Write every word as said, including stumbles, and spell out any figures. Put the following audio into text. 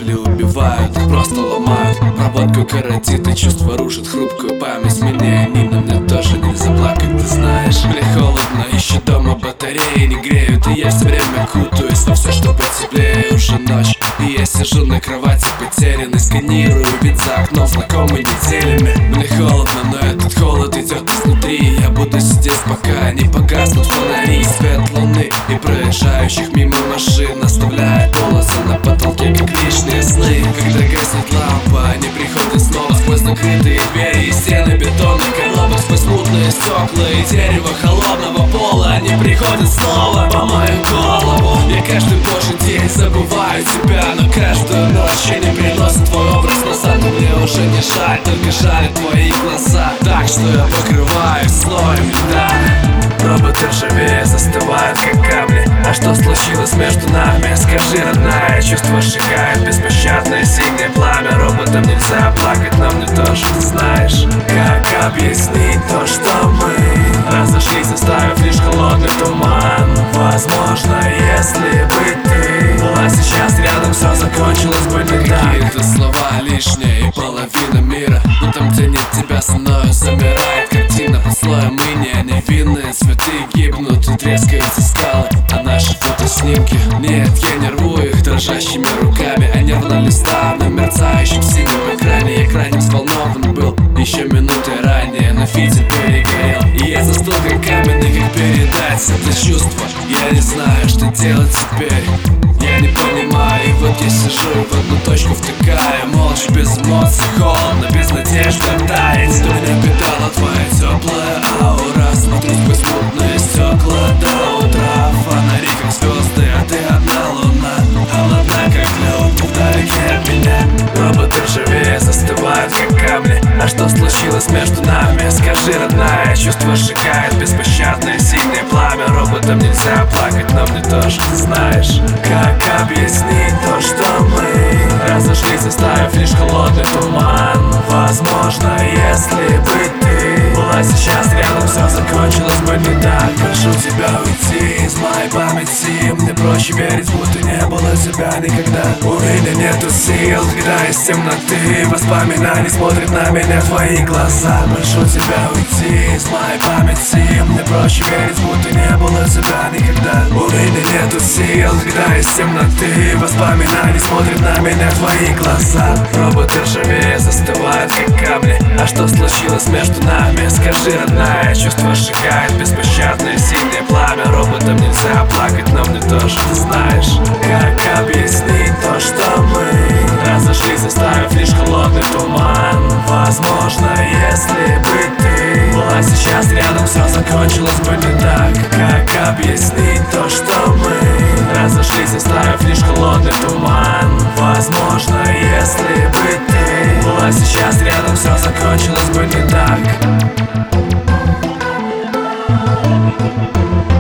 Мысли убивают, просто ломают. Проводку коротит и чувства рушит хрупкую память. Мне они, но мне тоже нельзя плакать, ты знаешь. Мне холодно, еще дома батареи не греют, и я все время кутаюсь во все, что потеплее. Уже ночь, и я сижу на кровати потерянный, сканирую вид за окном знакомый неделями. Мне холодно, но этот холод идет изнутри. Я буду сидеть, пока не погаснут фонари. Свет луны и проезжающих мимо машин оставляет полосы на потолке, как лишние сны. Когда гаснет лампа, они приходят снова сквозь закрытые двери и стены бетонных коробок, сквозь мутные стекла и дерево холодного пола. Они приходят снова по мою голову. Я каждый божий день забываю тебя, но каждую ночь они приносят твой образ назад. Но мне уже не жаль, только жаль твои глаза. Так что я покрываюсь слоем льда. Роботы ржавея застывают, как камни. А что случилось между нами? Скажи, родная, чувство сжигает беспощадное синее пламя. Роботам нельзя плакать, но мне тоже, ты знаешь. Как объяснить то, что мы разошлись, оставив лишь холодный туман? Возможно, если бы ты была сейчас рядом, все закончилось бы не так. Какие-то слова лишние и половина мира, но там, где нет тебя, со мною замирает картина под слоем иния. Невинные цветы гибнут и трескаются скалы, а наши фотоснимки, нет, я не рву их дрожащими руками, а нервно листаю на мерцающем синем экране. Я крайне взволнован был еще минуты ранее, но фитиль перегорел, и я застыл как каменный. Как передать это чувство? Я не знаю, что делать теперь. Я не понимаю, и вот я сижу и в одну точку втыкаю, молча, без эмоций, холодно, без надежды оттаять. Ты меня питала твоя теплая аура. Смотрю сквозь мутные стекла до утра. Фонари как звезды, а ты одна луна. Холодна как лед вдалеке от меня. Роботы ржавея застывают как камни. А что случилось между нами? Скажи, родная, чувство сжигает беспощадное синее пламя. Роботам нельзя плакать, но мне тоже, ты знаешь. Как объяснить то, что мы разошлись, оставив лишь холодный туман? Возможно, если бы ты была сейчас рядом, все закончилось бы не так. Прошу тебя уйти из моей памяти. Мне проще верить, будто не было тебя никогда. У меня нету сил, когда из темноты воспоминаний смотрят на меня твои глаза. Прошу тебя уйти из моей памяти. Мне проще верить, будто не было тебя никогда. У меня нету сил, когда из темноты воспоминаний смотрят на меня твои глаза. Роботы ржавея застывают как камни. А что случилось между нами? Скажи, родная, чувство сжигает беспощадное синее пламя. Роботам нельзя плакать, но мне тоже, ты знаешь. Как объяснить то, что мы разошлись, оставив лишь холодный туман? Возможно, если бы ты была сейчас рядом, все закончилось бы не так. Как объяснить то, что мы разошлись, оставив лишь холодный туман? Возможно, если бы ты была сейчас рядом, все закончилось бы не так.